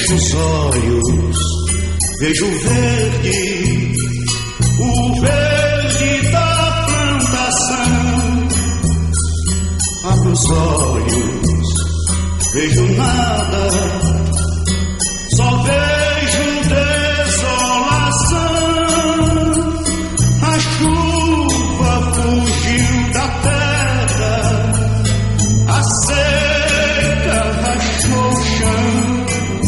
Fecho os olhos, vejo o verde da plantação. Abro os olhos, vejo nada, só vejo desolação. A chuva fugiu da terra, a seca rachou o chão.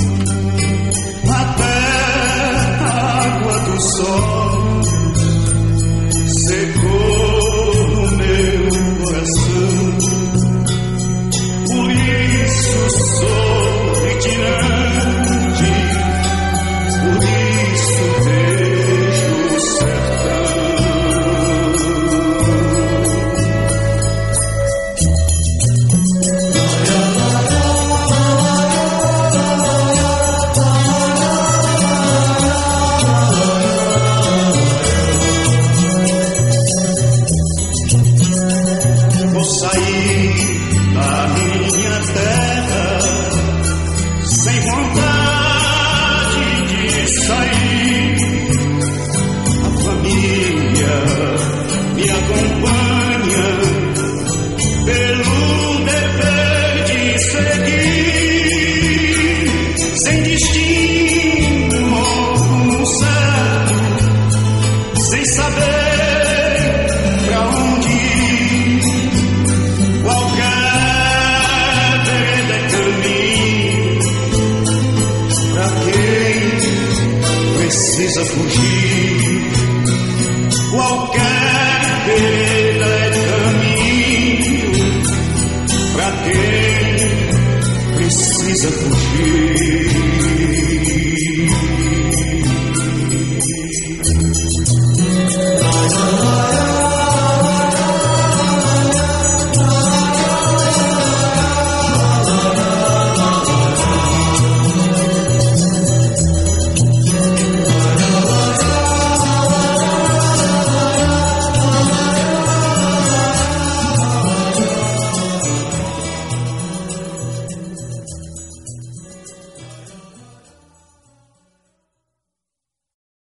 Até a água do sol secou no meu coração. Por isso sou retirante, por isso vejo o sertão. Vou sair da minha terra sem vontade de sair. A família me acompanha pelo dever de seguir, sem destino algum certo, sem saber pra onde ir. Qualquer vereda é caminho pra quem precisa fugir.